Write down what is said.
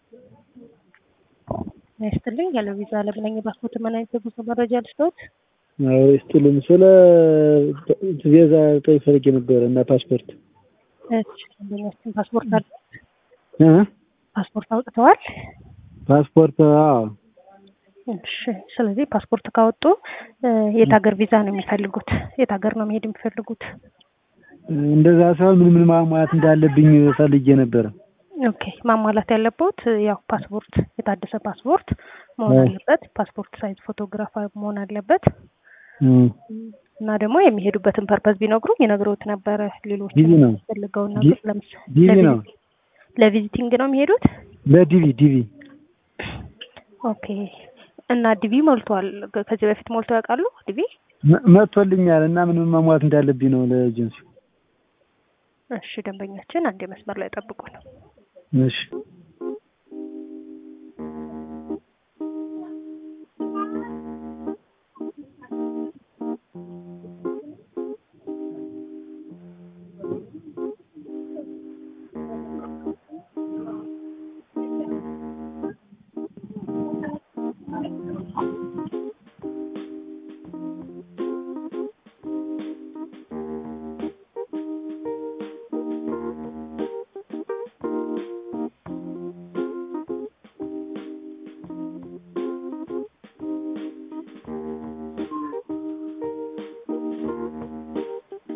ያስተልኝ ያለው ቪዛ ለምንኝ ፓስፖርት ማናይት ብዙ መረጃ ልስጥዎት? አዎ ይስጥልኝ። ስለ ቪዛ ጠይቄ ነበር እና ፓስፖርት። እሺ እንደኛችን ፓስፖርት አለ? ፓስፖርት አውጥተዋል? ፓስፖርት አዎ። እሺ ስለዚህ ፓስፖርት ካወጡ የት ሀገር ቪዛ ነው የሚፈልጉት? የት ሀገር ነው መሄድ የሚፈልጉት? እንደዛ ሳይሆን ምን ማሟላት እንዳለብኝ ፈልጌ ነበር። ኦኬ ማሟላት ያለበት ያው ፓስፖርት የታደሰ ፓስፖርት መሆን አለበት። ፓስፖርት ሳይዝ ፎቶግራፍ መሆን አለበት። እና ደግሞ የሚሄዱበትን ፐርፐዝ ቢነግሩኝ ይነግሩት ነበር። ሌሎች ፈልገው ነገር ለምሳሌ ለቪዚቲንግ ነው የሚሄዱት? ለዲቪ ኦኬ እና ዲቪ ሞልቷል? ከዚህ በፊት ሞልቶ ያውቃሉ? ዲቪ መጥቶልኛል እና ምን ማሟላት እንዳለብኝ ነው ለኤጀንሲ። እሺ ደንበኛችን አንዴ መስመር ላይ ጠብቁ ነው። እሺ